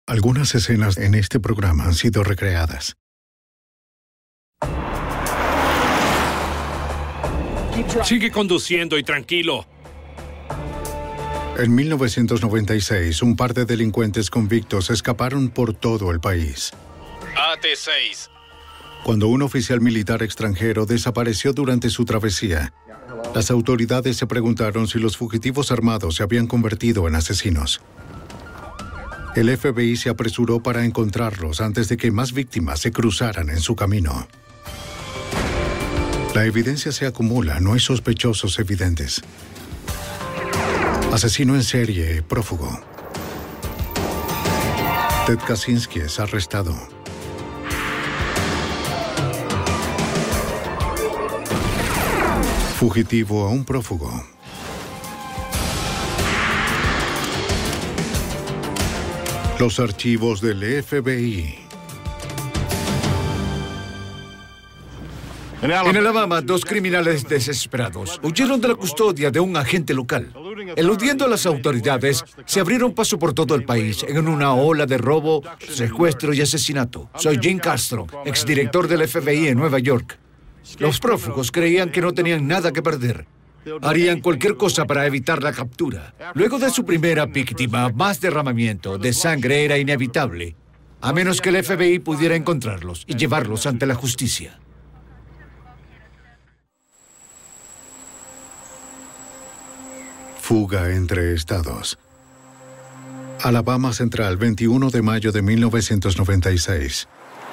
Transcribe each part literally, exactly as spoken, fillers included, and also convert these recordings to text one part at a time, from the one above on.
Algunas escenas en este programa han sido recreadas. Sigue conduciendo y tranquilo. En mil novecientos noventa y seis, un par de delincuentes convictos escaparon por todo el país. A T seis. Cuando un oficial militar extranjero desapareció durante su travesía, las autoridades se preguntaron si los fugitivos armados se habían convertido en asesinos. El F B I se apresuró para encontrarlos antes de que más víctimas se cruzaran en su camino. La evidencia se acumula, no hay sospechosos evidentes. Asesino en serie, prófugo. Ted Kaczynski es arrestado. Fugitivo a un prófugo. Los archivos del F B I. En Alabama, dos criminales desesperados huyeron de la custodia de un agente local. Eludiendo a las autoridades, se abrieron paso por todo el país en una ola de robo, secuestro y asesinato. Soy Jim Castro, exdirector del F B I en Nueva York. Los prófugos creían que no tenían nada que perder. Harían cualquier cosa para evitar la captura. Luego de su primera víctima, más derramamiento de sangre era inevitable, a menos que el F B I pudiera encontrarlos y llevarlos ante la justicia. Fuga entre estados. Alabama Central, veintiuno de mayo de mil novecientos noventa y seis.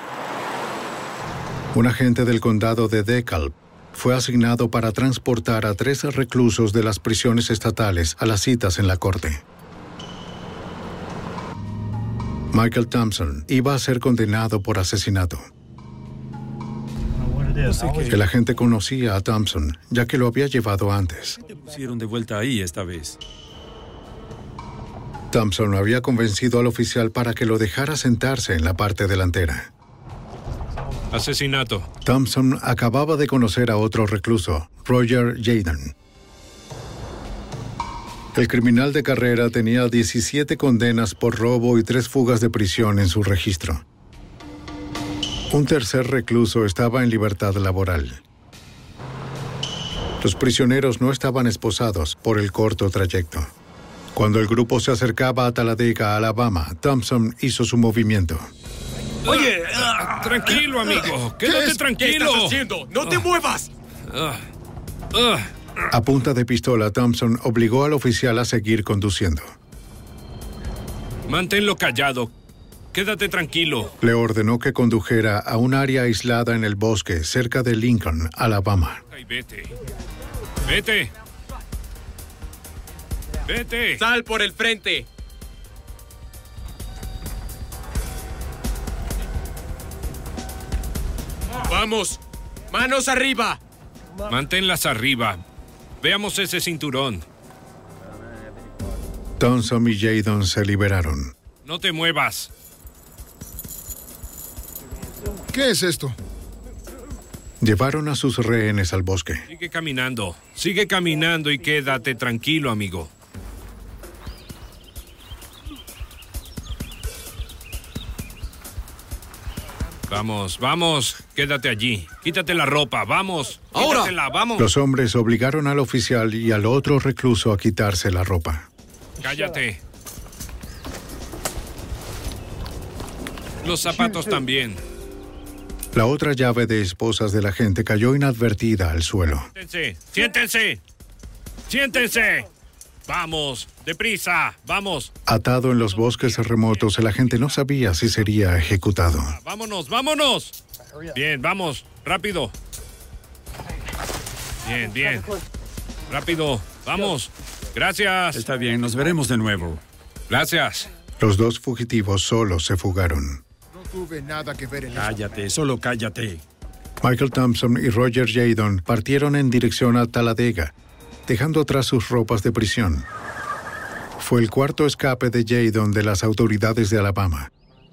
Un agente del condado de DeKalb fue asignado para transportar a tres reclusos de las prisiones estatales a las citas en la corte. Michael Thompson iba a ser condenado por asesinato. El agente conocía a Thompson, ya que lo había llevado antes. Te pusieron de vuelta ahí esta vez. Thompson había convencido al oficial para que lo dejara sentarse en la parte delantera. Asesinato. Thompson acababa de conocer a otro recluso, Roger Jaden. El criminal de carrera tenía diecisiete condenas por robo y tres fugas de prisión en su registro. Un tercer recluso estaba en libertad laboral. Los prisioneros no estaban esposados por el corto trayecto. Cuando el grupo se acercaba a Talladega, Alabama, Thompson hizo su movimiento. Oye, uh, tranquilo, amigo. Quédate ¿Qué tranquilo. ¿Qué estás haciendo? ¡No te muevas! Uh, uh. A punta de pistola, Thompson obligó al oficial a seguir conduciendo. Manténlo callado. Quédate tranquilo. Le ordenó que condujera a un área aislada en el bosque, cerca de Lincoln, Alabama. Ay, vete. Vete. Vete. ¡Sal por el frente! ¡Vamos! ¡Manos arriba! Manténlas arriba. Veamos ese cinturón. Thompson y Jaden se liberaron. No te muevas. ¿Qué es esto? Llevaron a sus rehenes al bosque. Sigue caminando. Sigue caminando y quédate tranquilo, amigo. Vamos, vamos. Quédate allí. Quítate la ropa. Vamos. ¡Ahora! Quítatela, vamos. Los hombres obligaron al oficial y al otro recluso a quitarse la ropa. Cállate. Los zapatos también. La otra llave de esposas del agente cayó inadvertida al suelo. Siéntense. Siéntense. Siéntense. Vamos. Deprisa. Vamos. Atado en los bosques remotos, el agente no sabía si sería ejecutado. Vámonos, vámonos. Bien, vamos. Rápido. Bien, bien. Rápido. Vamos. Gracias. Está bien, nos veremos de nuevo. Gracias. Los dos fugitivos solos se fugaron. No tuve nada que ver en eso. Cállate, solo cállate. Michael Thompson y Roger Jaden partieron en dirección a Talladega, dejando atrás sus ropas de prisión. Fue el cuarto escape de Jaden de las autoridades de Alabama.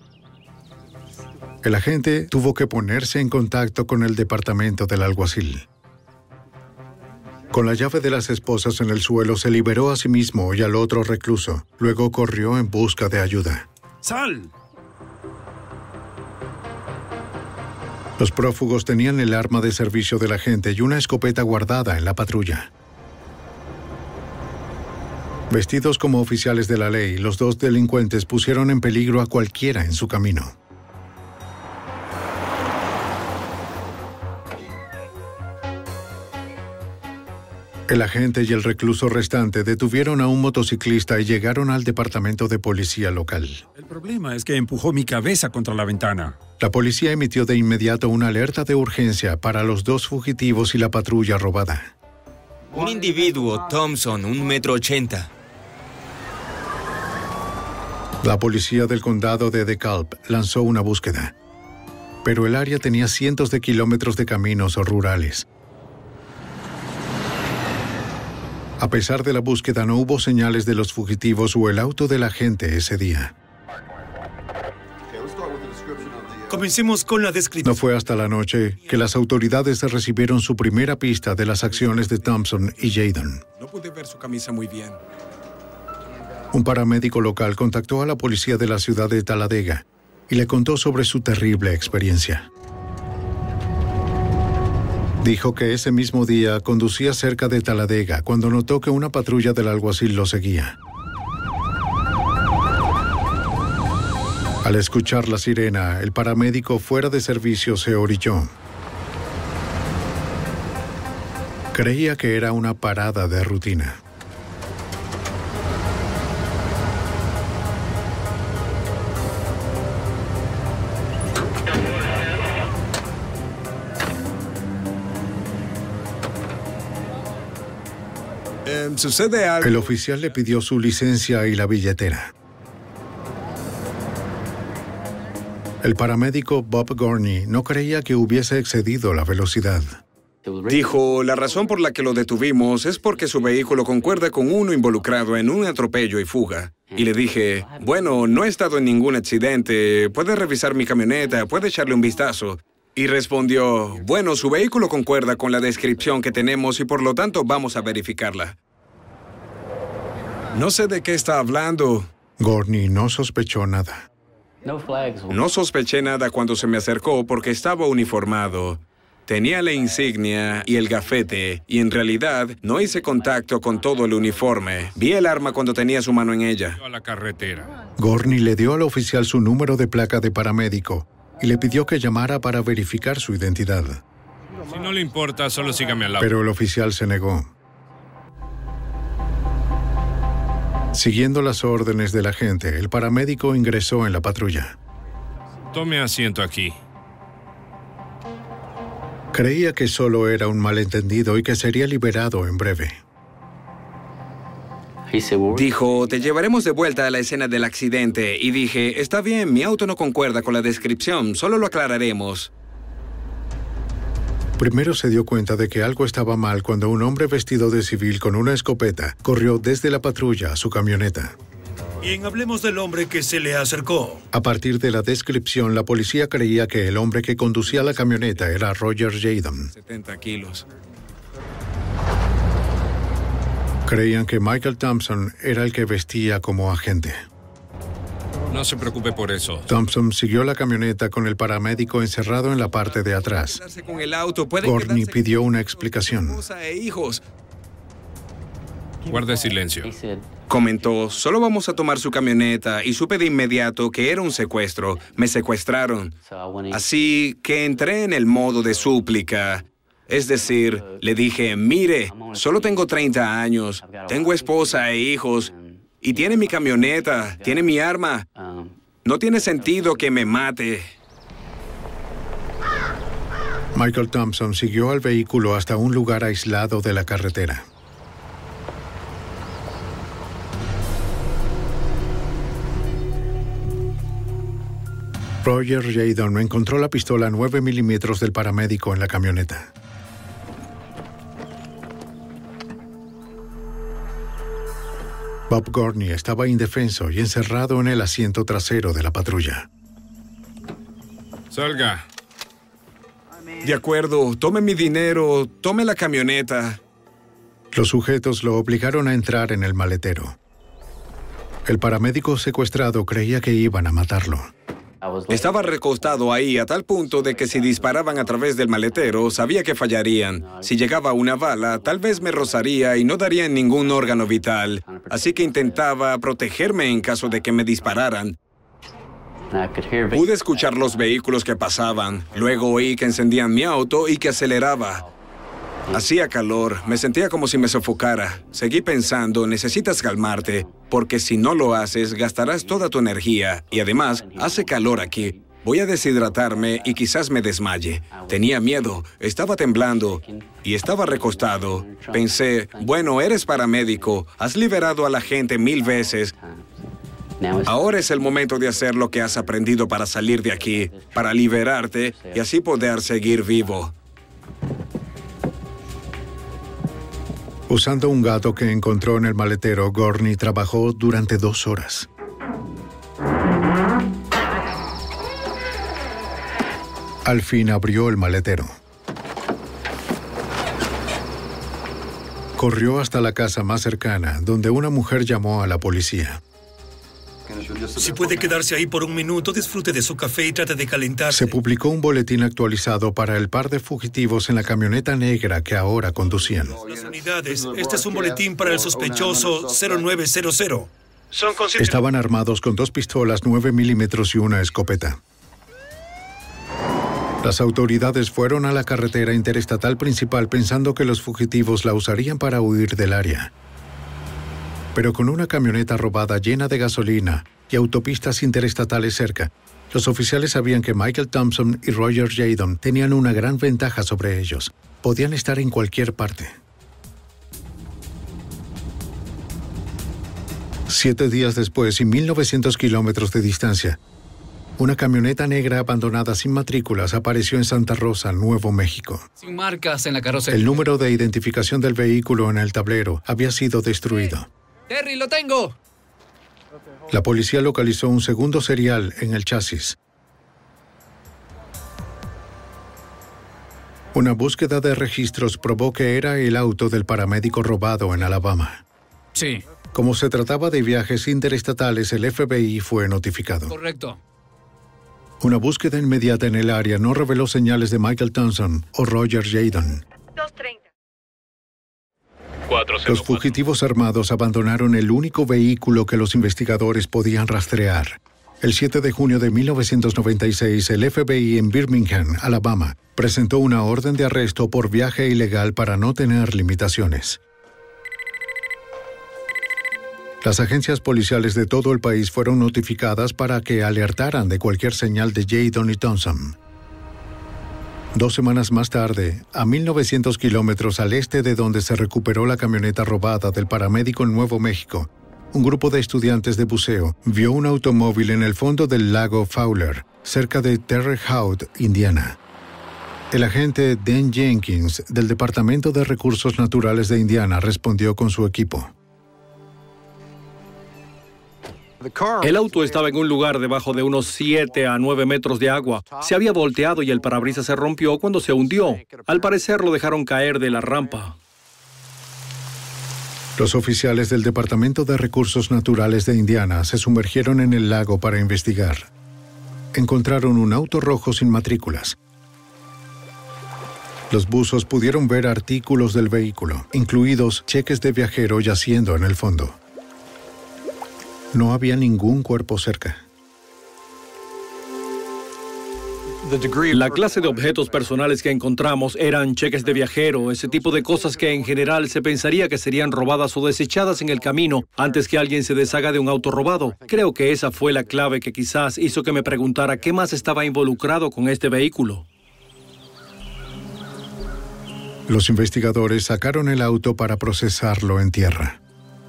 El agente tuvo que ponerse en contacto con el departamento del alguacil. Con la llave de las esposas en el suelo, se liberó a sí mismo y al otro recluso. Luego corrió en busca de ayuda. ¡Sal! Los prófugos tenían el arma de servicio del agente y una escopeta guardada en la patrulla. Vestidos como oficiales de la ley, los dos delincuentes pusieron en peligro a cualquiera en su camino. El agente y el recluso restante detuvieron a un motociclista y llegaron al departamento de policía local. El problema es que empujó mi cabeza contra la ventana. La policía emitió de inmediato una alerta de urgencia para los dos fugitivos y la patrulla robada. Un individuo, Thompson, un metro ochenta. La policía del condado de DeKalb lanzó una búsqueda, pero el área tenía cientos de kilómetros de caminos rurales. A pesar de la búsqueda, no hubo señales de los fugitivos o el auto del agente ese día. Comencemos con la descripción. No fue hasta la noche que las autoridades recibieron su primera pista de las acciones de Thompson y Jadon. No pude ver su camisa muy bien. Un paramédico local contactó a la policía de la ciudad de Talladega y le contó sobre su terrible experiencia. Dijo que ese mismo día conducía cerca de Talladega cuando notó que una patrulla del alguacil lo seguía. Al escuchar la sirena, el paramédico fuera de servicio se orilló. Creía que era una parada de rutina. Eh, sucede algo. El oficial le pidió su licencia y la billetera. El paramédico Bob Gorney no creía que hubiese excedido la velocidad. Dijo, la razón por la que lo detuvimos es porque su vehículo concuerda con uno involucrado en un atropello y fuga. Y le dije, bueno, no he estado en ningún accidente, puede revisar mi camioneta, puede echarle un vistazo. Y respondió, bueno, su vehículo concuerda con la descripción que tenemos y por lo tanto vamos a verificarla. No sé de qué está hablando. Gorney no sospechó nada. No sospeché nada cuando se me acercó porque estaba uniformado. Tenía la insignia y el gafete, y en realidad no hice contacto con todo el uniforme. Vi el arma cuando tenía su mano en ella. A la carretera. Gorney le dio al oficial su número de placa de paramédico y le pidió que llamara para verificar su identidad. Si no le importa, solo sígame al lado. Pero el oficial se negó. Siguiendo las órdenes del agente, el paramédico ingresó en la patrulla. Tome asiento aquí. Creía que solo era un malentendido y que sería liberado en breve. Dijo, te llevaremos de vuelta a la escena del accidente. Y dije, está bien, mi auto no concuerda con la descripción, solo lo aclararemos. Primero se dio cuenta de que algo estaba mal cuando un hombre vestido de civil con una escopeta corrió desde la patrulla a su camioneta. Bien, hablemos del hombre que se le acercó. A partir de la descripción, la policía creía que el hombre que conducía la camioneta era Roger Jadon. setenta kilos. Creían que Michael Thompson era el que vestía como agente. No se preocupe por eso. Thompson siguió la camioneta con el paramédico encerrado en la parte de atrás. Con el auto, Gorney pidió una explicación. E hijos. Guarde silencio. Comentó, solo vamos a tomar su camioneta y supe de inmediato que era un secuestro. Me secuestraron. Así que entré en el modo de súplica. Es decir, le dije, mire, solo tengo treinta años, tengo esposa e hijos, y tiene mi camioneta, tiene mi arma. No tiene sentido que me mate. Michael Thompson siguió al vehículo hasta un lugar aislado de la carretera. Roger Jadon encontró la pistola nueve milímetros del paramédico en la camioneta. Bob Gorney estaba indefenso y encerrado en el asiento trasero de la patrulla. Salga. De acuerdo, tome mi dinero, tome la camioneta. Los sujetos lo obligaron a entrar en el maletero. El paramédico secuestrado creía que iban a matarlo. Estaba recostado ahí a tal punto de que si disparaban a través del maletero, sabía que fallarían. Si llegaba una bala, tal vez me rozaría y no daría en ningún órgano vital. Así que intentaba protegerme en caso de que me dispararan. Pude escuchar los vehículos que pasaban. Luego oí que encendían mi auto y que aceleraba. Hacía calor, me sentía como si me sofocara. Seguí pensando, necesitas calmarte, porque si no lo haces, gastarás toda tu energía. Y además, hace calor aquí. Voy a deshidratarme y quizás me desmaye. Tenía miedo, estaba temblando y estaba recostado. Pensé, bueno, eres paramédico, has liberado a la gente mil veces. Ahora es el momento de hacer lo que has aprendido para salir de aquí, para liberarte y así poder seguir vivo. Usando un gato que encontró en el maletero, Gorney trabajó durante dos horas. Al fin abrió el maletero. Corrió hasta la casa más cercana, donde una mujer llamó a la policía. Si puede quedarse ahí por un minuto, disfrute de su café y trate de calentarse. Se publicó un boletín actualizado para el par de fugitivos en la camioneta negra que ahora conducían. Las unidades, este es un boletín para el sospechoso cero nueve cero cero. Son consider- Estaban armados con dos pistolas nueve milímetros y una escopeta. Las autoridades fueron a la carretera interestatal principal pensando que los fugitivos la usarían para huir del área. Pero con una camioneta robada llena de gasolina y autopistas interestatales cerca, los oficiales sabían que Michael Thompson y Roger Jadon tenían una gran ventaja sobre ellos. Podían estar en cualquier parte. Siete días después y mil novecientos kilómetros de distancia, una camioneta negra abandonada sin matrículas apareció en Santa Rosa, Nuevo México. Sin marcas en la carrocería. El número de identificación del vehículo en el tablero había sido destruido. ¡Terry, lo tengo! La policía localizó un segundo serial en el chasis. Una búsqueda de registros probó que era el auto del paramédico robado en Alabama. Sí. Como se trataba de viajes interestatales, el F B I fue notificado. Correcto. Una búsqueda inmediata en el área no reveló señales de Michael Thompson o Roger Jadon. Los fugitivos armados abandonaron el único vehículo que los investigadores podían rastrear. El siete de junio de mil novecientos noventa y seis, el F B I en Birmingham, Alabama, presentó una orden de arresto por viaje ilegal para no tener limitaciones. Las agencias policiales de todo el país fueron notificadas para que alertaran de cualquier señal de Jadon y Thompson. Dos semanas más tarde, a mil novecientos kilómetros al este de donde se recuperó la camioneta robada del paramédico en Nuevo México, un grupo de estudiantes de buceo vio un automóvil en el fondo del lago Fowler, cerca de Terre Haute, Indiana. El agente Dan Jenkins, del Departamento de Recursos Naturales de Indiana, respondió con su equipo. El auto estaba en un lugar debajo de unos siete a nueve metros de agua. Se había volteado y el parabrisas se rompió cuando se hundió. Al parecer lo dejaron caer de la rampa. Los oficiales del Departamento de Recursos Naturales de Indiana se sumergieron en el lago para investigar. Encontraron un auto rojo sin matrículas. Los buzos pudieron ver artículos del vehículo, incluidos cheques de viajero yaciendo en el fondo. No había ningún cuerpo cerca. La clase de objetos personales que encontramos eran cheques de viajero, ese tipo de cosas que en general se pensaría que serían robadas o desechadas en el camino antes que alguien se deshaga de un auto robado. Creo que esa fue la clave que quizás hizo que me preguntara qué más estaba involucrado con este vehículo. Los investigadores sacaron el auto para procesarlo en tierra.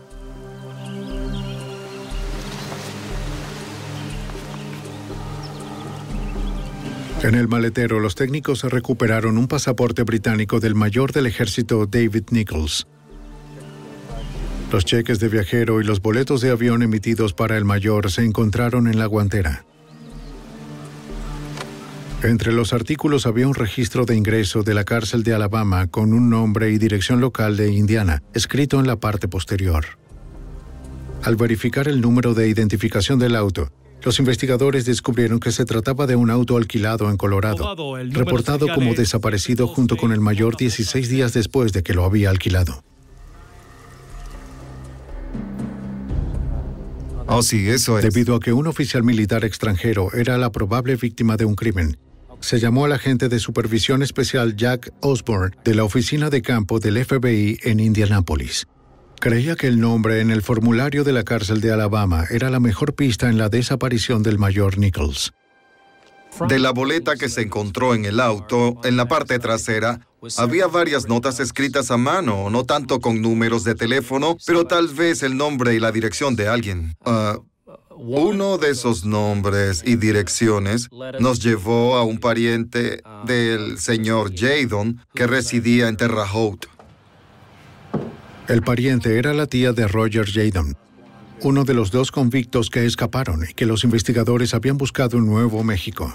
En el maletero, los técnicos recuperaron un pasaporte británico del mayor del ejército David Nichols. Los cheques de viajero y los boletos de avión emitidos para el mayor se encontraron en la guantera. Entre los artículos había un registro de ingreso de la cárcel de Alabama con un nombre y dirección local de Indiana, escrito en la parte posterior. Al verificar el número de identificación del auto, los investigadores descubrieron que se trataba de un auto alquilado en Colorado, reportado como desaparecido junto con el mayor dieciséis días después de que lo había alquilado. Oh, sí, eso es. Debido a que un oficial militar extranjero era la probable víctima de un crimen, se llamó al agente de supervisión especial Jack Osborne de la oficina de campo del F B I en Indianápolis. Creía que el nombre en el formulario de la cárcel de Alabama era la mejor pista en la desaparición del mayor Nichols. De la boleta que se encontró en el auto, en la parte trasera, había varias notas escritas a mano, no tanto con números de teléfono, pero tal vez el nombre y la dirección de alguien. Uh, uno de esos nombres y direcciones nos llevó a un pariente del señor Jadon que residía en Terre Haute. El pariente era la tía de Roger Jadon, uno de los dos convictos que escaparon y que los investigadores habían buscado en Nuevo México.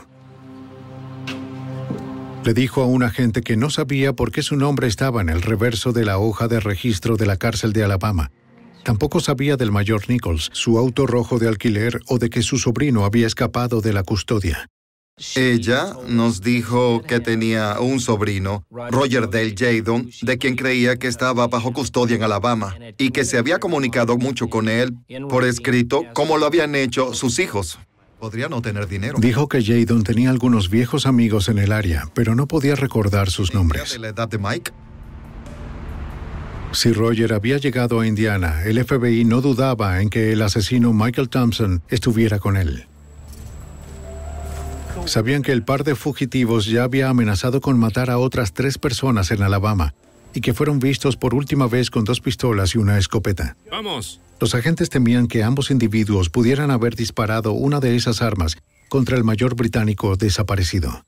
Le dijo a un agente que no sabía por qué su nombre estaba en el reverso de la hoja de registro de la cárcel de Alabama. Tampoco sabía del mayor Nichols, su auto rojo de alquiler o de que su sobrino había escapado de la custodia. Ella nos dijo que tenía un sobrino, Roger Dale Jadon, de quien creía que estaba bajo custodia en Alabama y que se había comunicado mucho con él por escrito, como lo habían hecho sus hijos. Podría no tener dinero. Dijo que Jadon tenía algunos viejos amigos en el área, pero no podía recordar sus nombres. ¿De la edad de Mike? Si Roger había llegado a Indiana, el F B I no dudaba en que el asesino Michael Thompson estuviera con él. Sabían que el par de fugitivos ya había amenazado con matar a otras tres personas en Alabama y que fueron vistos por última vez con dos pistolas y una escopeta. ¡Vamos! Los agentes temían que ambos individuos pudieran haber disparado una de esas armas contra el mayor británico desaparecido.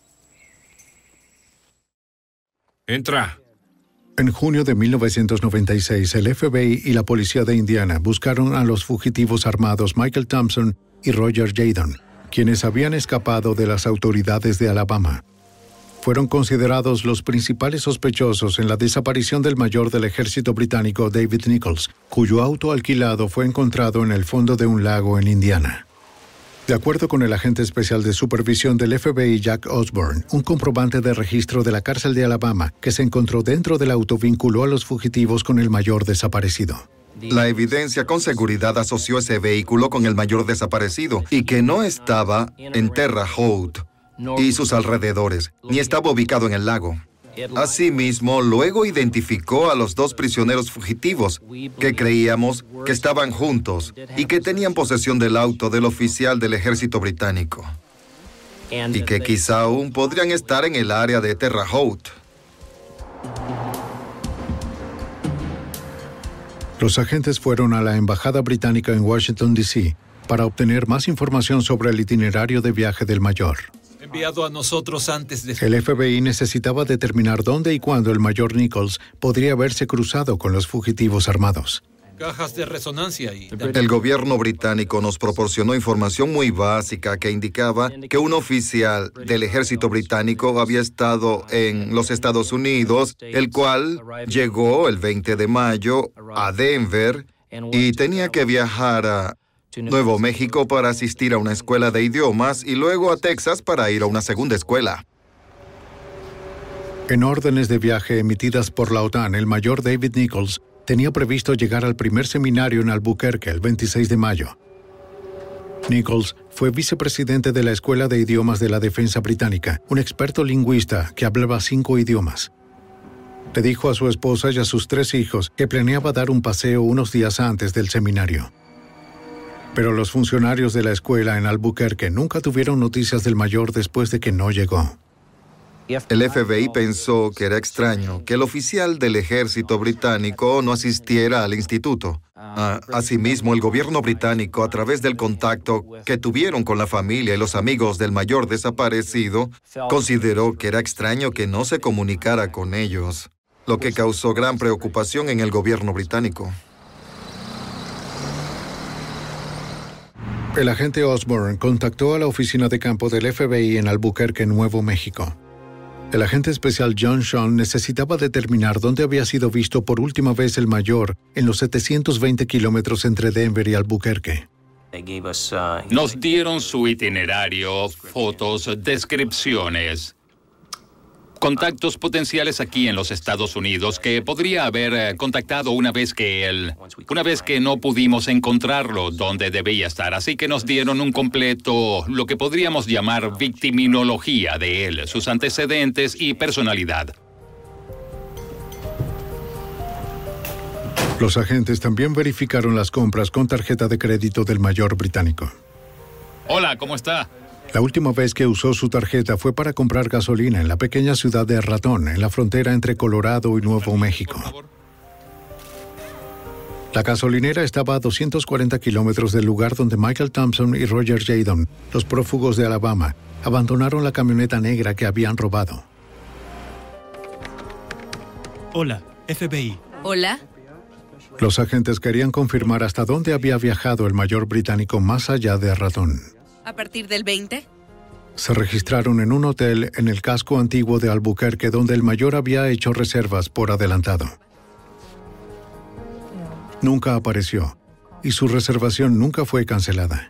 Entra. En junio de mil novecientos noventa y seis, el F B I y la policía de Indiana buscaron a los fugitivos armados Michael Thompson y Roger Jadon, quienes habían escapado de las autoridades de Alabama. Fueron considerados los principales sospechosos en la desaparición del mayor del ejército británico David Nichols, cuyo auto alquilado fue encontrado en el fondo de un lago en Indiana. De acuerdo con el agente especial de supervisión del F B I Jack Osborne, un comprobante de registro de la cárcel de Alabama que se encontró dentro del auto vinculó a los fugitivos con el mayor desaparecido. La evidencia con seguridad asoció ese vehículo con el mayor desaparecido y que no estaba en Terre Haute y sus alrededores, ni estaba ubicado en el lago. Asimismo, luego identificó a los dos prisioneros fugitivos que creíamos que estaban juntos y que tenían posesión del auto del oficial del ejército británico y que quizá aún podrían estar en el área de Terre Haute. Los agentes fueron a la embajada británica en Washington, D C para obtener más información sobre el itinerario de viaje del mayor. Enviado a nosotros antes de... El F B I necesitaba determinar dónde y cuándo el mayor Nichols podría haberse cruzado con los fugitivos armados. Cajas de resonancia y... El gobierno británico nos proporcionó información muy básica que indicaba que un oficial del ejército británico había estado en los Estados Unidos, el cual llegó el veinte de mayo a Denver y tenía que viajar a Nuevo México para asistir a una escuela de idiomas y luego a Texas para ir a una segunda escuela. En órdenes de viaje emitidas por la OTAN, el mayor David Nichols tenía previsto llegar al primer seminario en Albuquerque el veintiséis de mayo. Nichols fue vicepresidente de la Escuela de Idiomas de la Defensa Británica, un experto lingüista que hablaba cinco idiomas. Le dijo a su esposa y a sus tres hijos que planeaba dar un paseo unos días antes del seminario. Pero los funcionarios de la escuela en Albuquerque nunca tuvieron noticias del mayor después de que no llegó. El F B I pensó que era extraño que el oficial del ejército británico no asistiera al instituto. Ah, asimismo, el gobierno británico, a través del contacto que tuvieron con la familia y los amigos del mayor desaparecido, consideró que era extraño que no se comunicara con ellos, lo que causó gran preocupación en el gobierno británico. El agente Osborne contactó a la oficina de campo del F B I en Albuquerque, Nuevo México. El agente especial John Sean necesitaba determinar dónde había sido visto por última vez el mayor en los setecientos veinte kilómetros entre Denver y Albuquerque. Nos dieron su itinerario, fotos, descripciones, contactos potenciales aquí en los Estados Unidos que podría haber eh, contactado una vez que él, una vez que no pudimos encontrarlo donde debía estar. Así que nos dieron un completo, lo que podríamos llamar victiminología de él, sus antecedentes y personalidad. Los agentes también verificaron las compras con tarjeta de crédito del mayor británico. Hola, ¿cómo está? La última vez que usó su tarjeta fue para comprar gasolina en la pequeña ciudad de Raton, en la frontera entre Colorado y Nuevo México. La gasolinera estaba a doscientos cuarenta kilómetros del lugar donde Michael Thompson y Roger Jadon, los prófugos de Alabama, abandonaron la camioneta negra que habían robado. Hola, F B I. Hola. Los agentes querían confirmar hasta dónde había viajado el mayor británico más allá de Raton. ¿A partir del veinte? Se registraron en un hotel en el casco antiguo de Albuquerque donde el mayor había hecho reservas por adelantado. Nunca apareció y su reservación nunca fue cancelada.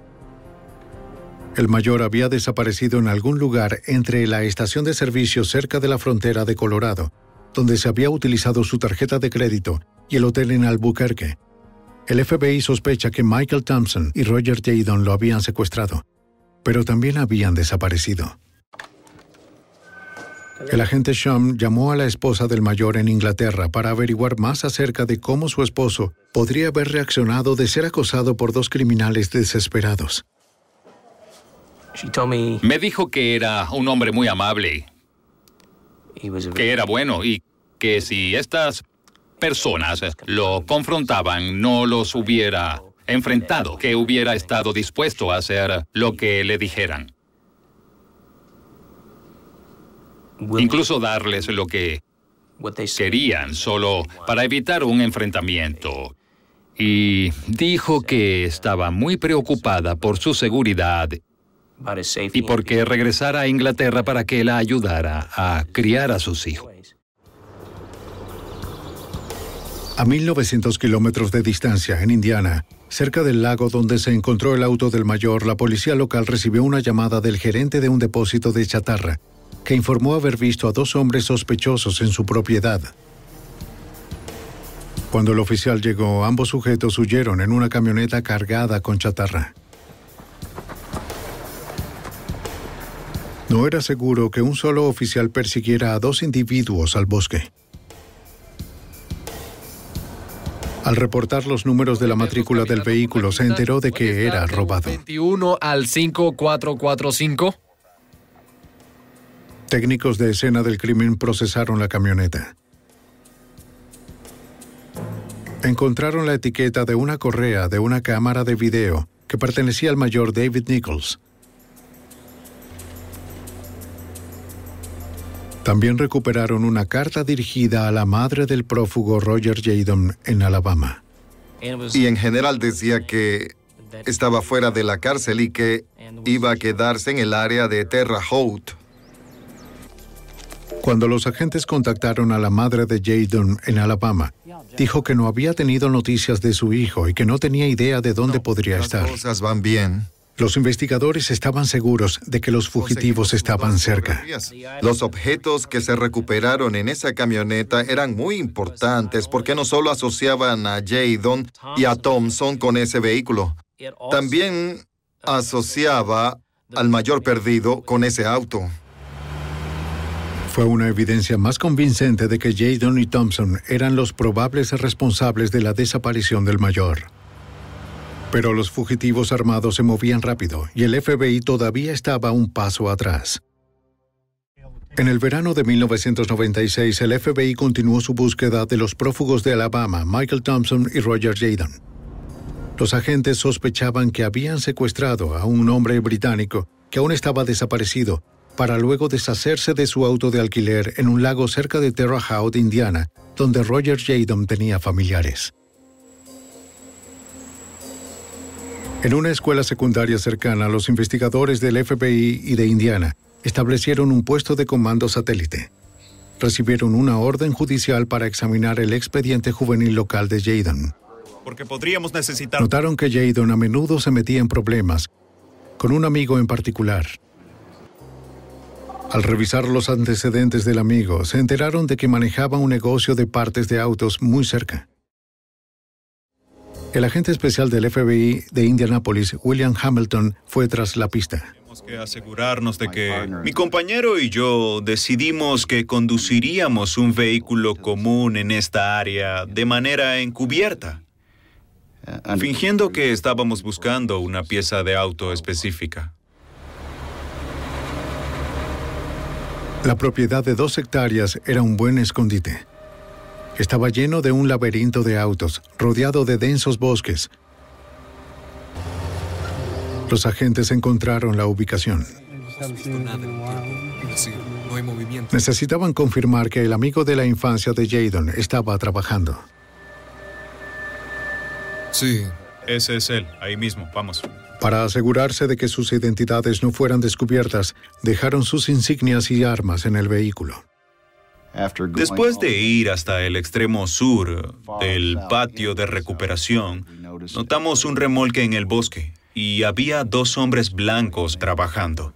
El mayor había desaparecido en algún lugar entre la estación de servicio cerca de la frontera de Colorado, donde se había utilizado su tarjeta de crédito, y el hotel en Albuquerque. El F B I sospecha que Michael Thompson y Roger Jadon lo habían secuestrado, pero también habían desaparecido. El agente Shum llamó a la esposa del mayor en Inglaterra para averiguar más acerca de cómo su esposo podría haber reaccionado de ser acosado por dos criminales desesperados. Me dijo que era un hombre muy amable, que era bueno y que si estas personas lo confrontaban, no los hubiera enfrentado, que hubiera estado dispuesto a hacer lo que le dijeran. Incluso darles lo que querían, solo para evitar un enfrentamiento. Y dijo que estaba muy preocupada por su seguridad y porque regresara a Inglaterra para que la ayudara a criar a sus hijos. A mil novecientos kilómetros de distancia, en Indiana, cerca del lago donde se encontró el auto del mayor, la policía local recibió una llamada del gerente de un depósito de chatarra, que informó haber visto a dos hombres sospechosos en su propiedad. Cuando el oficial llegó, ambos sujetos huyeron en una camioneta cargada con chatarra. No era seguro que un solo oficial persiguiera a dos individuos al bosque. Al reportar los números de la matrícula del vehículo, se enteró de que era robado. veintiuno al cinco cuatro cuatro cinco. Técnicos de escena del crimen procesaron la camioneta. Encontraron la etiqueta de una correa de una cámara de video que pertenecía al mayor David Nichols. También recuperaron una carta dirigida a la madre del prófugo Roger Jadon en Alabama. Y en general decía que estaba fuera de la cárcel y que iba a quedarse en el área de Terre Haute. Cuando los agentes contactaron a la madre de Jadon en Alabama, dijo que no había tenido noticias de su hijo y que no tenía idea de dónde podría estar. Las cosas van bien. Los investigadores estaban seguros de que los fugitivos estaban cerca. Los objetos que se recuperaron en esa camioneta eran muy importantes porque no solo asociaban a Jadon y a Thompson con ese vehículo, también asociaba al mayor perdido con ese auto. Fue una evidencia más convincente de que Jadon y Thompson eran los probables responsables de la desaparición del mayor. Pero los fugitivos armados se movían rápido y el F B I todavía estaba un paso atrás. En el verano de mil novecientos noventa y seis, el F B I continuó su búsqueda de los prófugos de Alabama, Michael Thompson y Roger Jadon. Los agentes sospechaban que habían secuestrado a un hombre británico que aún estaba desaparecido, para luego deshacerse de su auto de alquiler en un lago cerca de Terre Haute, Indiana, donde Roger Jadon tenía familiares. En una escuela secundaria cercana, los investigadores del F B I y de Indiana establecieron un puesto de comando satélite. Recibieron una orden judicial para examinar el expediente juvenil local de Jadon. Porque podríamos necesitar... Notaron que Jadon a menudo se metía en problemas, con un amigo en particular. Al revisar los antecedentes del amigo, se enteraron de que manejaba un negocio de partes de autos muy cerca. El agente especial del F B I de Indianápolis, William Hamilton, fue tras la pista. Tenemos que asegurarnos de que mi compañero y yo decidimos que conduciríamos un vehículo común en esta área de manera encubierta, fingiendo que estábamos buscando una pieza de auto específica. La propiedad de dos hectáreas era un buen escondite. Estaba lleno de un laberinto de autos, rodeado de densos bosques. Los agentes encontraron la ubicación. Necesitaban confirmar que el amigo de la infancia de Jadon estaba trabajando. Sí. Ese es él, ahí mismo, vamos. Para asegurarse de que sus identidades no fueran descubiertas, dejaron sus insignias y armas en el vehículo. Después de ir hasta el extremo sur del patio de recuperación, notamos un remolque en el bosque y había dos hombres blancos trabajando.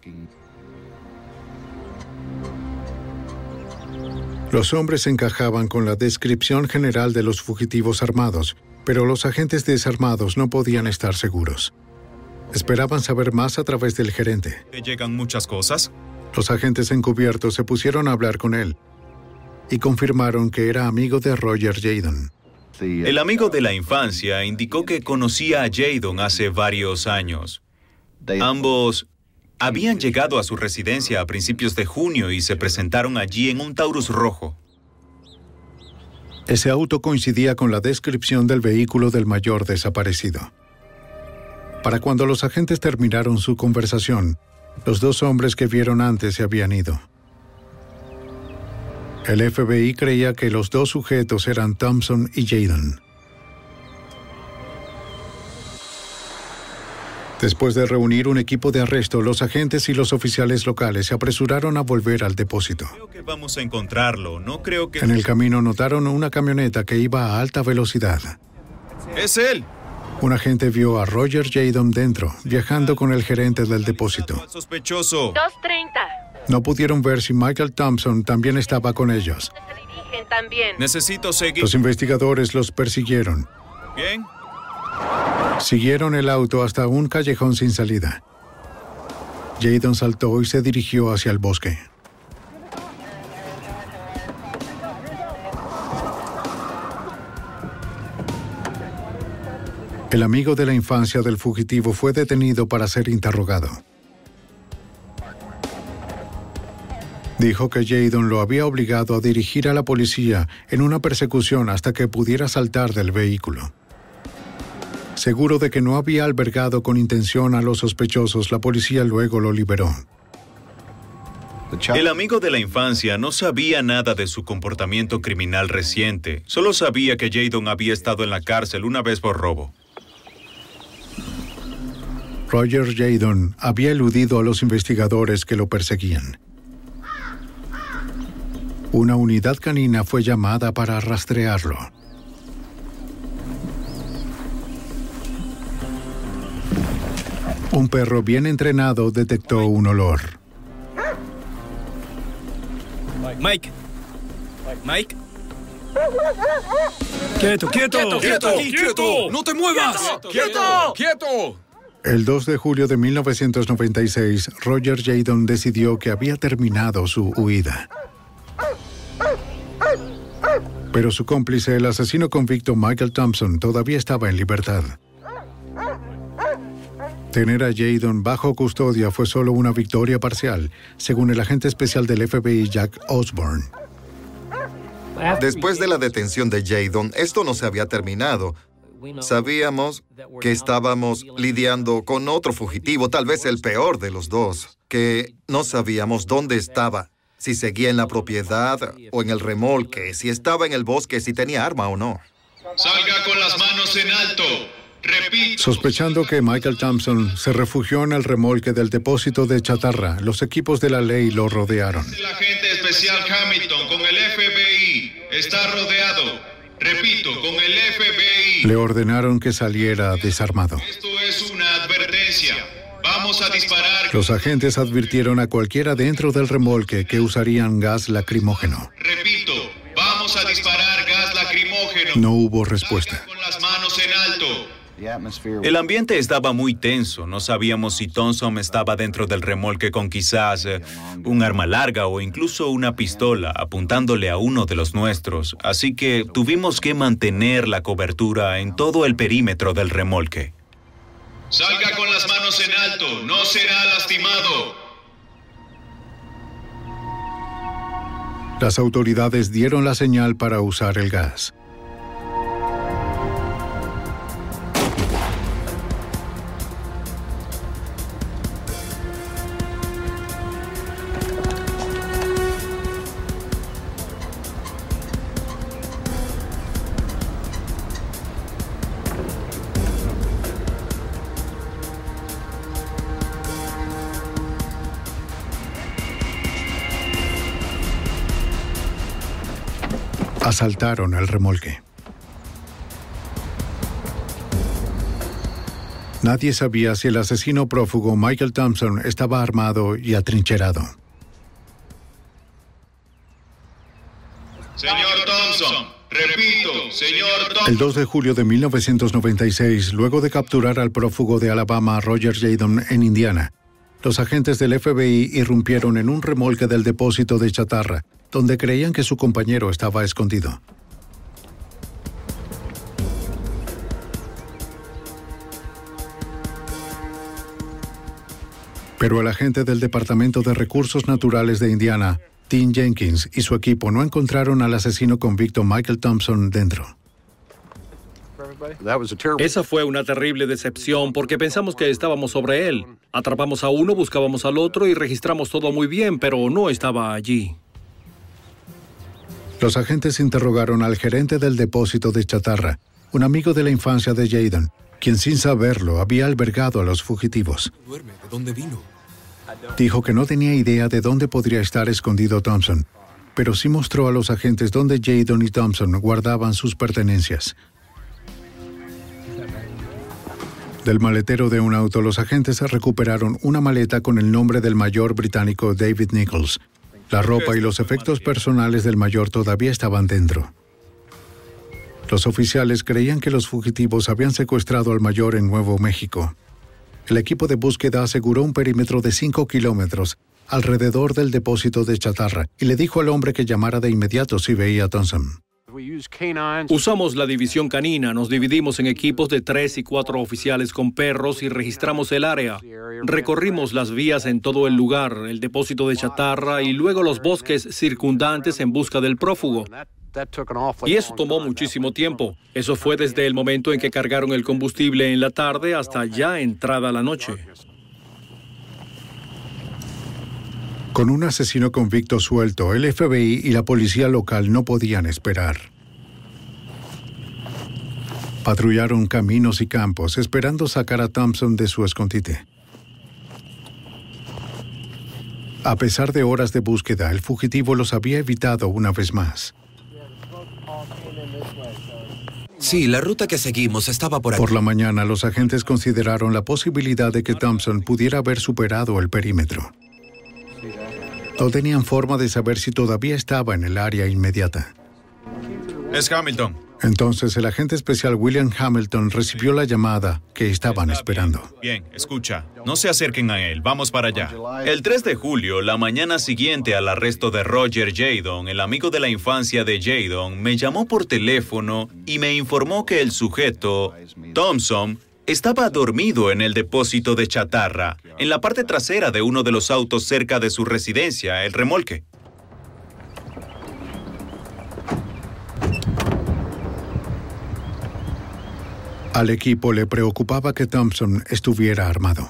Los hombres encajaban con la descripción general de los fugitivos armados, pero los agentes desarmados no podían estar seguros. Esperaban saber más a través del gerente. ¿Llegan muchas cosas? Los agentes encubiertos se pusieron a hablar con él y confirmaron que era amigo de Roger Jadon. El amigo de la infancia indicó que conocía a Jadon hace varios años. Ambos habían llegado a su residencia a principios de junio y se presentaron allí en un Taurus rojo. Ese auto coincidía con la descripción del vehículo del mayor desaparecido. Para cuando los agentes terminaron su conversación, los dos hombres que vieron antes se habían ido. El F B I creía que los dos sujetos eran Thompson y Jadon. Después de reunir un equipo de arresto, los agentes y los oficiales locales se apresuraron a volver al depósito. Creo que vamos a encontrarlo, no creo que... En el camino notaron una camioneta que iba a alta velocidad. ¡Es él! Un agente vio a Roger Jadon dentro, viajando con el gerente del depósito. Sospechoso. dos treinta. No pudieron ver si Michael Thompson también estaba con ellos. Se dirigen también. Necesito seguir. Los investigadores los persiguieron. ¿Bien? Siguieron el auto hasta un callejón sin salida. Jadon saltó y se dirigió hacia el bosque. El amigo de la infancia del fugitivo fue detenido para ser interrogado. Dijo que Jadon lo había obligado a dirigir a la policía en una persecución hasta que pudiera saltar del vehículo. Seguro de que no había albergado con intención a los sospechosos, la policía luego lo liberó. El amigo de la infancia no sabía nada de su comportamiento criminal reciente. Solo sabía que Jadon había estado en la cárcel una vez por robo. Roger Jadon había eludido a los investigadores que lo perseguían. Una unidad canina fue llamada para rastrearlo. Un perro bien entrenado detectó un olor. Mike. Mike. ¡Quieto, quieto! ¡Quieto, quieto! ¡Quieto! ¡Quieto! ¡No te muevas! ¡Quieto! ¡Quieto! El dos de julio de mil novecientos noventa y seis, Roger Jadon decidió que había terminado su huida. Pero su cómplice, el asesino convicto Michael Thompson, todavía estaba en libertad. Tener a Jadon bajo custodia fue solo una victoria parcial, según el agente especial del F B I Jack Osborne. Después de la detención de Jadon, esto no se había terminado. Sabíamos que estábamos lidiando con otro fugitivo, tal vez el peor de los dos, que no sabíamos dónde estaba, si seguía en la propiedad o en el remolque, si estaba en el bosque, si tenía arma o no. Salga con las manos en alto. Sospechando que Michael Thompson se refugió en el remolque del depósito de chatarra, los equipos de la ley lo rodearon. El agente especial Hamilton con el F B I está rodeado. Repito, con el F B I. Le ordenaron que saliera desarmado. Esto es una advertencia. Vamos a disparar. Los agentes advirtieron a cualquiera dentro del remolque que usarían gas lacrimógeno. Repito, vamos a disparar gas lacrimógeno. No hubo respuesta. Con las manos en alto. El ambiente estaba muy tenso. No sabíamos si Thompson estaba dentro del remolque con quizás eh, un arma larga o incluso una pistola apuntándole a uno de los nuestros. Así que tuvimos que mantener la cobertura en todo el perímetro del remolque. Salga con las manos en alto. No será lastimado. Las autoridades dieron la señal para usar el gas. Asaltaron el remolque. Nadie sabía si el asesino prófugo Michael Thompson estaba armado y atrincherado. Señor Thompson, repito, señor Thompson. El dos de julio de mil novecientos noventa y seis, luego de capturar al prófugo de Alabama Roger Jadon en Indiana, los agentes del F B I irrumpieron en un remolque del depósito de chatarra, donde creían que su compañero estaba escondido. Pero el agente del Departamento de Recursos Naturales de Indiana, Tim Jenkins, y su equipo no encontraron al asesino convicto Michael Thompson dentro. Esa fue una terrible decepción porque pensamos que estábamos sobre él. Atrapamos a uno, buscábamos al otro y registramos todo muy bien, pero no estaba allí. Los agentes interrogaron al gerente del depósito de chatarra, un amigo de la infancia de Jadon, quien sin saberlo había albergado a los fugitivos. ¿De dónde vino? Dijo que no tenía idea de dónde podría estar escondido Thompson, pero sí mostró a los agentes dónde Jadon y Thompson guardaban sus pertenencias. Del maletero de un auto, los agentes recuperaron una maleta con el nombre del mayor británico David Nichols. La ropa y los efectos personales del mayor todavía estaban dentro. Los oficiales creían que los fugitivos habían secuestrado al mayor en Nuevo México. El equipo de búsqueda aseguró un perímetro de cinco kilómetros alrededor del depósito de chatarra y le dijo al hombre que llamara de inmediato si veía a Thompson. Usamos la división canina, nos dividimos en equipos de tres y cuatro oficiales con perros y registramos el área. Recorrimos las vías en todo el lugar, el depósito de chatarra y luego los bosques circundantes en busca del prófugo. Y eso tomó muchísimo tiempo. Eso fue desde el momento en que cargaron el combustible en la tarde hasta ya entrada la noche. Con un asesino convicto suelto, el F B I y la policía local no podían esperar. Patrullaron caminos y campos, esperando sacar a Thompson de su escondite. A pesar de horas de búsqueda, el fugitivo los había evitado una vez más. Sí, la ruta que seguimos estaba por aquí. Por la mañana, los agentes consideraron la posibilidad de que Thompson pudiera haber superado el perímetro. No tenían forma de saber si todavía estaba en el área inmediata. Es Hamilton. Entonces el agente especial William Hamilton recibió la llamada que estaban esperando. Bien, escucha. No se acerquen a él. Vamos para allá. El tres de julio, la mañana siguiente al arresto de Roger Jadon, el amigo de la infancia de Jadon, me llamó por teléfono y me informó que el sujeto, Thompson, estaba dormido en el depósito de chatarra, en la parte trasera de uno de los autos cerca de su residencia, el remolque. Al equipo le preocupaba que Thompson estuviera armado.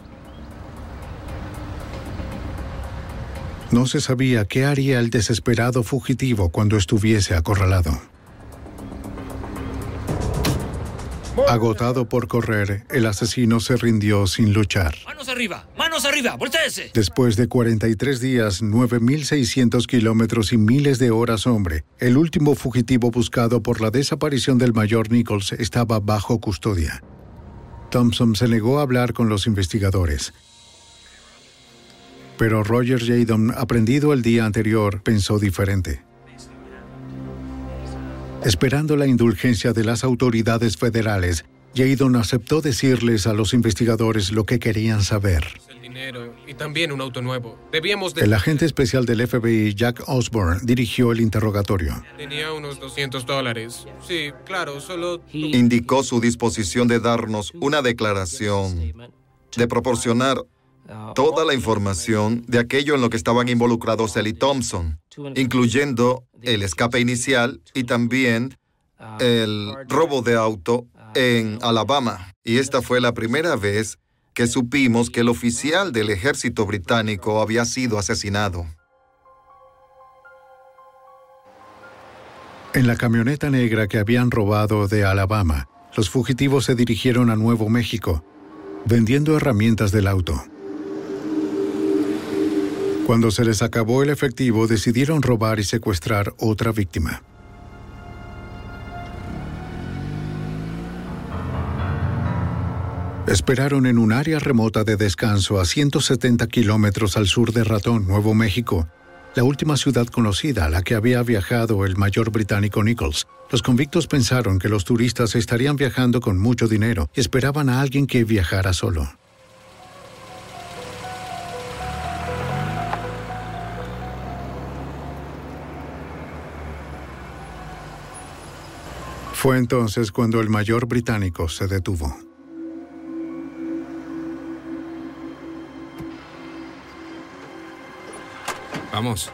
No se sabía qué haría el desesperado fugitivo cuando estuviese acorralado. Agotado por correr, el asesino se rindió sin luchar. ¡Manos arriba! ¡Manos arriba! ¡Voltéese! Después de cuarenta y tres días, nueve mil seiscientos kilómetros y miles de horas hombre, el último fugitivo buscado por la desaparición del mayor Nichols estaba bajo custodia. Thompson se negó a hablar con los investigadores. Pero Roger Jadon, aprendido el día anterior, pensó diferente. Esperando la indulgencia de las autoridades federales, Jadon aceptó decirles a los investigadores lo que querían saber. El dinero y también un auto nuevo. Debíamos de... El agente especial del F B I, Jack Osborne, dirigió el interrogatorio. Tenía unos doscientos dólares. Sí, claro, solo... Indicó su disposición de darnos una declaración, de proporcionar toda la información de aquello en lo que estaban involucrados él y Thompson, incluyendo el escape inicial y también el robo de auto en Alabama. Y esta fue la primera vez que supimos que el oficial del ejército británico había sido asesinado. En la camioneta negra que habían robado de Alabama, los fugitivos se dirigieron a Nuevo México, vendiendo herramientas del auto. Cuando se les acabó el efectivo, decidieron robar y secuestrar otra víctima. Esperaron en un área remota de descanso a ciento setenta kilómetros al sur de Ratón, Nuevo México, la última ciudad conocida a la que había viajado el mayor británico Nichols. Los convictos pensaron que los turistas estarían viajando con mucho dinero y esperaban a alguien que viajara solo. Fue entonces cuando el mayor británico se detuvo. Vamos.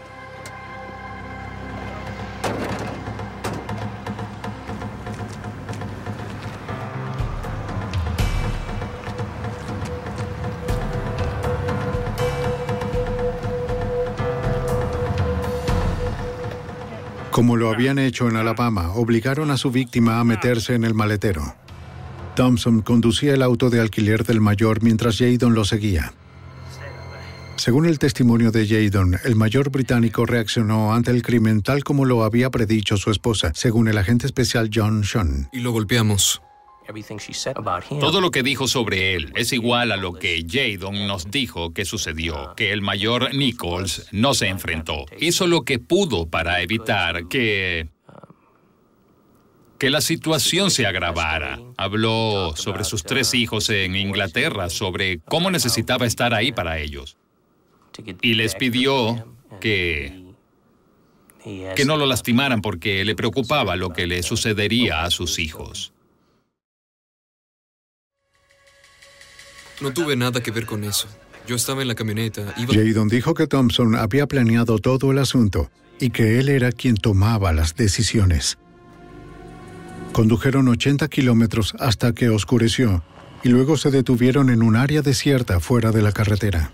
Como lo habían hecho en Alabama, obligaron a su víctima a meterse en el maletero. Thompson conducía el auto de alquiler del mayor mientras Jadon lo seguía. Según el testimonio de Jadon, el mayor británico reaccionó ante el crimen tal como lo había predicho su esposa, según el agente especial John Sean. Y lo golpeamos. Todo lo que dijo sobre él es igual a lo que Jadon nos dijo que sucedió, que el mayor Nichols no se enfrentó. Hizo lo que pudo para evitar que... que la situación se agravara. Habló sobre sus tres hijos en Inglaterra, sobre cómo necesitaba estar ahí para ellos. Y les pidió que... que no lo lastimaran porque le preocupaba lo que le sucedería a sus hijos. No tuve nada que ver con eso. Yo estaba en la camioneta. Iba... Jadon dijo que Thompson había planeado todo el asunto y que él era quien tomaba las decisiones. Condujeron ochenta kilómetros hasta que oscureció y luego se detuvieron en un área desierta fuera de la carretera.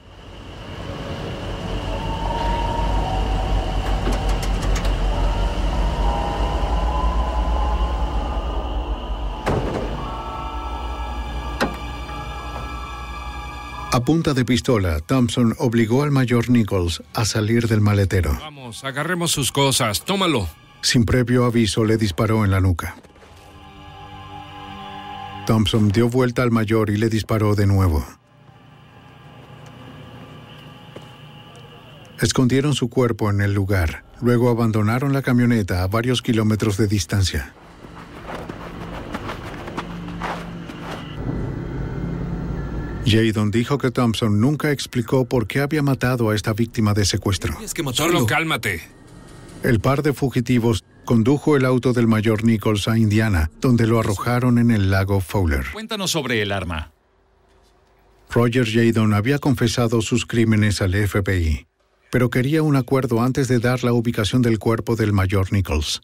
A punta de pistola, Thompson obligó al mayor Nichols a salir del maletero. Vamos, agarremos sus cosas. Tómalo. Sin previo aviso, le disparó en la nuca. Thompson dio vuelta al mayor y le disparó de nuevo. Escondieron su cuerpo en el lugar. Luego abandonaron la camioneta a varios kilómetros de distancia. Jadon dijo que Thompson nunca explicó por qué había matado a esta víctima de secuestro. Solo cálmate. El par de fugitivos condujo el auto del mayor Nichols a Indiana, donde lo arrojaron en el lago Fowler. Cuéntanos sobre el arma. Roger Jadon había confesado sus crímenes al F B I, pero quería un acuerdo antes de dar la ubicación del cuerpo del mayor Nichols.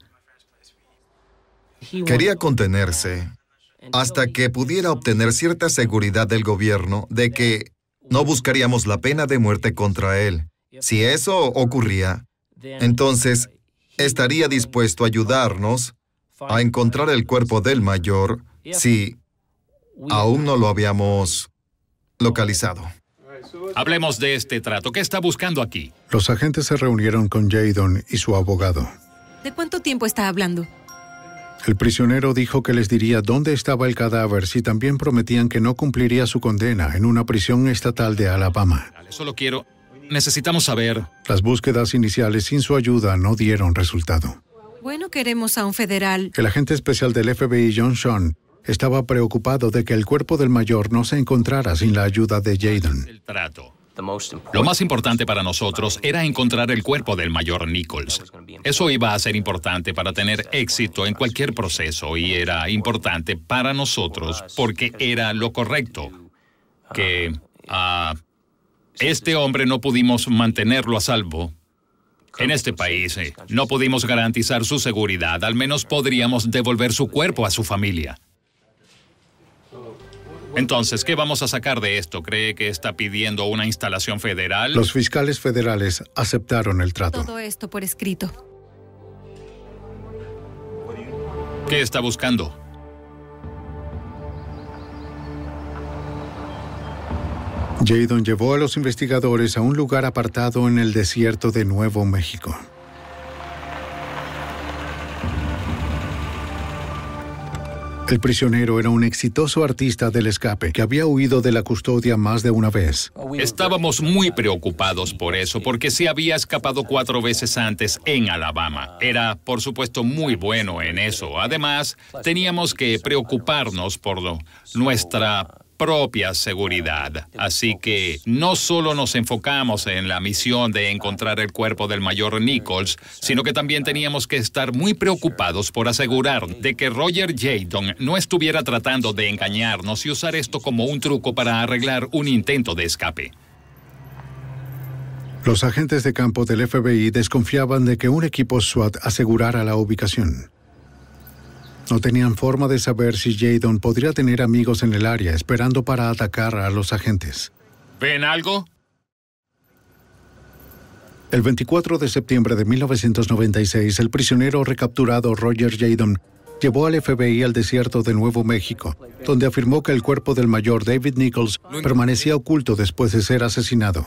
Quería contenerse hasta que pudiera obtener cierta seguridad del gobierno de que no buscaríamos la pena de muerte contra él. Si eso ocurría, entonces estaría dispuesto a ayudarnos a encontrar el cuerpo del mayor si aún no lo habíamos localizado. Hablemos de este trato. ¿Qué está buscando aquí? Los agentes se reunieron con Jadon y su abogado. ¿De cuánto tiempo está hablando? El prisionero dijo que les diría dónde estaba el cadáver si también prometían que no cumpliría su condena en una prisión estatal de Alabama. Solo quiero... Necesitamos saber... Las búsquedas iniciales sin su ayuda no dieron resultado. Bueno, queremos a un federal. El agente especial del F B I, John Sean, estaba preocupado de que el cuerpo del mayor no se encontrara sin la ayuda de Jadon. El trato. Lo más importante para nosotros era encontrar el cuerpo del mayor Nichols. Eso iba a ser importante para tener éxito en cualquier proceso y era importante para nosotros porque era lo correcto. Que a este hombre no pudimos mantenerlo a salvo. En este país eh, no pudimos garantizar su seguridad. Al menos podríamos devolver su cuerpo a su familia. Entonces, ¿qué vamos a sacar de esto? ¿Cree que está pidiendo una instalación federal? Los fiscales federales aceptaron el trato. Todo esto por escrito. ¿Qué está buscando? Jadon llevó a los investigadores a un lugar apartado en el desierto de Nuevo México. El prisionero era un exitoso artista del escape que había huido de la custodia más de una vez. Estábamos muy preocupados por eso, porque se había escapado cuatro veces antes en Alabama. Era, por supuesto, muy bueno en eso. Además, teníamos que preocuparnos por lo, nuestra propia seguridad. Así que no solo nos enfocamos en la misión de encontrar el cuerpo del mayor Nichols, sino que también teníamos que estar muy preocupados por asegurar de que Roger Jadon no estuviera tratando de engañarnos y usar esto como un truco para arreglar un intento de escape. Los agentes de campo del F B I desconfiaban de que un equipo SWAT asegurara la ubicación. No tenían forma de saber si Jadon podría tener amigos en el área esperando para atacar a los agentes. ¿Ven algo? El veinticuatro de septiembre de mil novecientos noventa y seis, el prisionero recapturado Roger Jadon llevó al F B I al desierto de Nuevo México, donde afirmó que el cuerpo del mayor David Nichols permanecía oculto después de ser asesinado.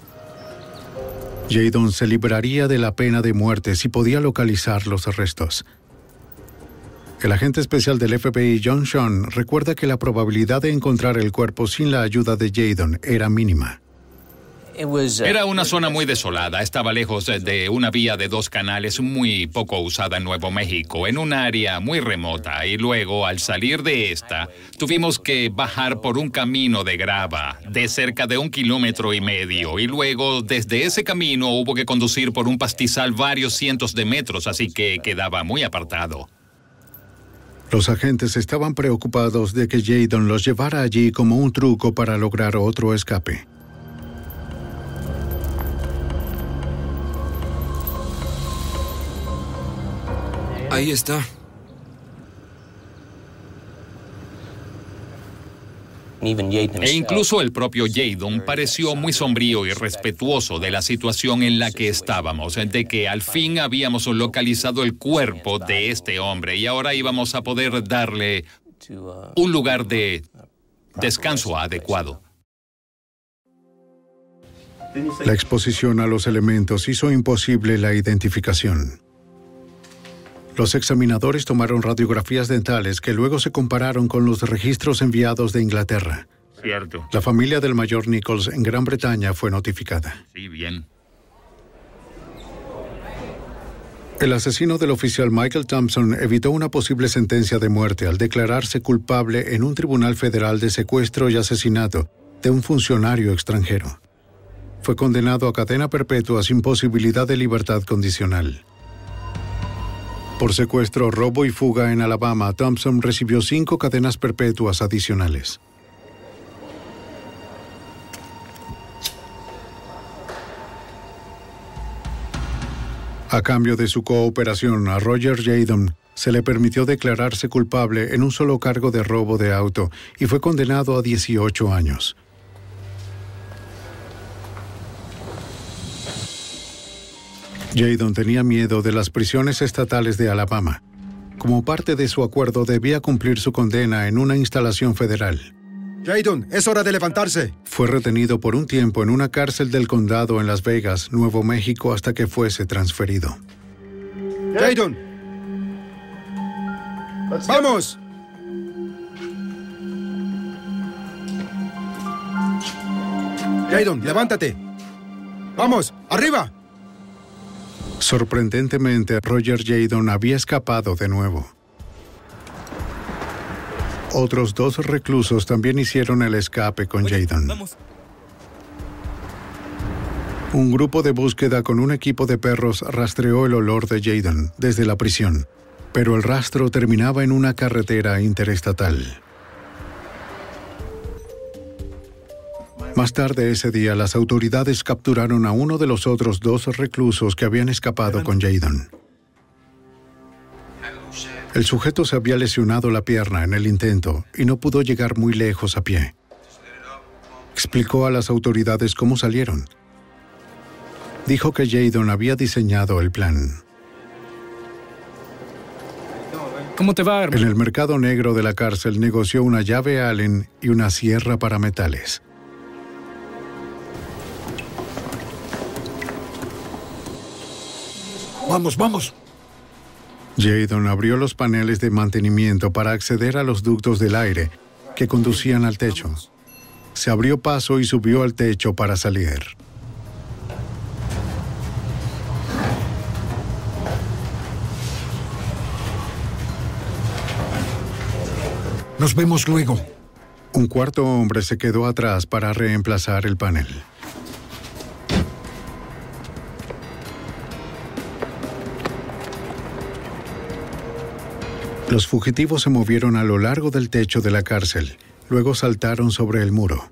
Jadon se libraría de la pena de muerte si podía localizar los restos. El agente especial del F B I, John Sean, recuerda que la probabilidad de encontrar el cuerpo sin la ayuda de Jadon era mínima. Era una zona muy desolada, estaba lejos de una vía de dos canales muy poco usada en Nuevo México, en un área muy remota, y luego, al salir de esta, tuvimos que bajar por un camino de grava de cerca de un kilómetro y medio, y luego, desde ese camino, hubo que conducir por un pastizal varios cientos de metros, así que quedaba muy apartado. Los agentes estaban preocupados de que Jadon los llevara allí como un truco para lograr otro escape. Ahí está. E incluso el propio Jadon pareció muy sombrío y respetuoso de la situación en la que estábamos, de que al fin habíamos localizado el cuerpo de este hombre y ahora íbamos a poder darle un lugar de descanso adecuado. La exposición a los elementos hizo imposible la identificación. Los examinadores tomaron radiografías dentales que luego se compararon con los registros enviados de Inglaterra. Cierto. La familia del mayor Nichols en Gran Bretaña fue notificada. Sí, bien. El asesino del oficial Michael Thompson evitó una posible sentencia de muerte al declararse culpable en un tribunal federal de secuestro y asesinato de un funcionario extranjero. Fue condenado a cadena perpetua sin posibilidad de libertad condicional. Por secuestro, robo y fuga en Alabama, Thompson recibió cinco cadenas perpetuas adicionales. A cambio de su cooperación a Roger Jadon, se le permitió declararse culpable en un solo cargo de robo de auto y fue condenado a dieciocho años. Jadon tenía miedo de las prisiones estatales de Alabama. Como parte de su acuerdo, debía cumplir su condena en una instalación federal. Jadon, es hora de levantarse. Fue retenido por un tiempo en una cárcel del condado en Las Vegas, Nuevo México, hasta que fuese transferido. Jadon. ¡Vamos! Jadon, levántate. ¡Vamos! ¡Arriba! Sorprendentemente, Roger Jadon había escapado de nuevo. Otros dos reclusos también hicieron el escape con Jadon. Un grupo de búsqueda con un equipo de perros rastreó el olor de Jadon desde la prisión, pero el rastro terminaba en una carretera interestatal. Más tarde ese día, las autoridades capturaron a uno de los otros dos reclusos que habían escapado con Jadon. El sujeto se había lesionado la pierna en el intento y no pudo llegar muy lejos a pie. Explicó a las autoridades cómo salieron. Dijo que Jadon había diseñado el plan. ¿Cómo te va, hermano? En el mercado negro de la cárcel negoció una llave Allen y una sierra para metales. Vamos, vamos. Jadon abrió los paneles de mantenimiento para acceder a los ductos del aire que conducían al techo. Se abrió paso y subió al techo para salir. Nos vemos luego. Un cuarto hombre se quedó atrás para reemplazar el panel. Los fugitivos se movieron a lo largo del techo de la cárcel. Luego saltaron sobre el muro.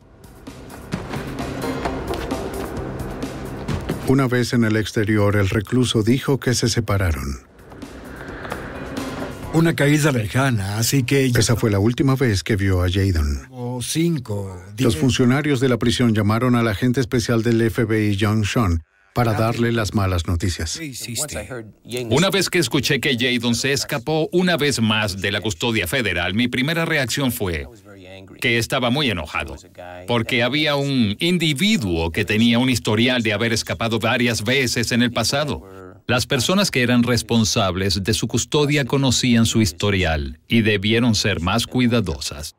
Una vez en el exterior, el recluso dijo que se separaron. Una caída lejana, así que... Esa fue la última vez que vio a Jadon. O cinco, diez... Los funcionarios de la prisión llamaron al agente especial del F B I, John Sean, para darle las malas noticias. Una vez que escuché que Jadon se escapó una vez más de la custodia federal, mi primera reacción fue que estaba muy enojado, porque había un individuo que tenía un historial de haber escapado varias veces en el pasado. Las personas que eran responsables de su custodia conocían su historial y debieron ser más cuidadosas.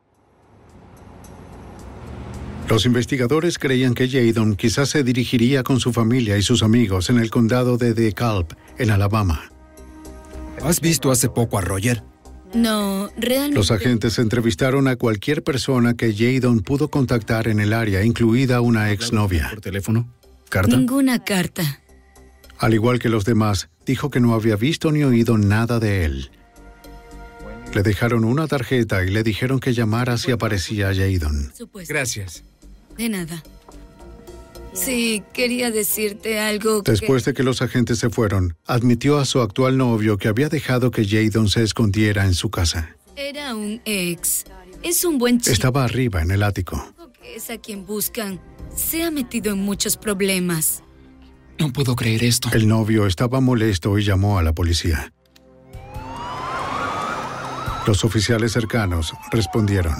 Los investigadores creían que Jadon quizás se dirigiría con su familia y sus amigos en el condado de DeKalb, en Alabama. ¿Has visto hace poco a Roger? No, realmente... Los agentes entrevistaron a cualquier persona que Jadon pudo contactar en el área, incluida una exnovia. ¿Por teléfono? ¿Carta? Ninguna carta. Al igual que los demás, dijo que no había visto ni oído nada de él. Le dejaron una tarjeta y le dijeron que llamara si aparecía Jadon. Gracias. De nada. Sí, quería decirte algo que... Después de que los agentes se fueron, admitió a su actual novio que había dejado que Jadon se escondiera en su casa. Era un ex. Es un buen chico. Estaba arriba en el ático. Que es a quien buscan. Se ha metido en muchos problemas. No puedo creer esto. El novio estaba molesto y llamó a la policía. Los oficiales cercanos respondieron.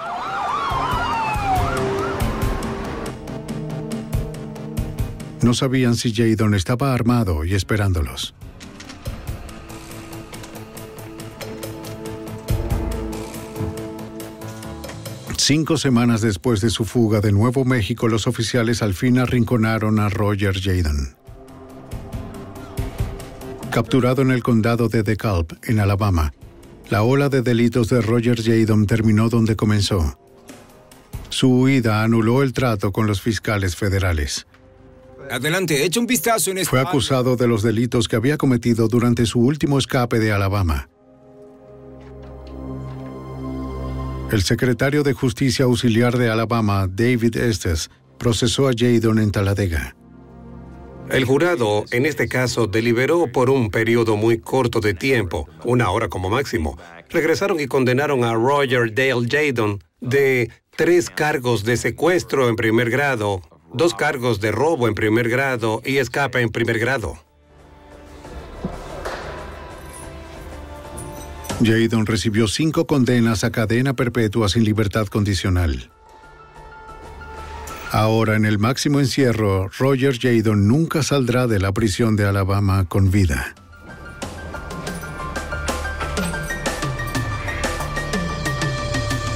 No sabían si Jadon estaba armado y esperándolos. Cinco semanas después de su fuga de Nuevo México, los oficiales al fin arrinconaron a Roger Jadon. Capturado en el condado de DeKalb, en Alabama, la ola de delitos de Roger Jadon terminó donde comenzó. Su huida anuló el trato con los fiscales federales. Adelante, echa un vistazo en este... Fue acusado de los delitos que había cometido durante su último escape de Alabama. El secretario de Justicia Auxiliar de Alabama, David Estes, procesó a Jadon en Talladega. El jurado, en este caso, deliberó por un periodo muy corto de tiempo, una hora como máximo. Regresaron y condenaron a Roger Dale Jadon de tres cargos de secuestro en primer grado, dos cargos de robo en primer grado y escape en primer grado. Jadon recibió cinco condenas a cadena perpetua sin libertad condicional. Ahora, en el máximo encierro, Roger Jadon nunca saldrá de la prisión de Alabama con vida.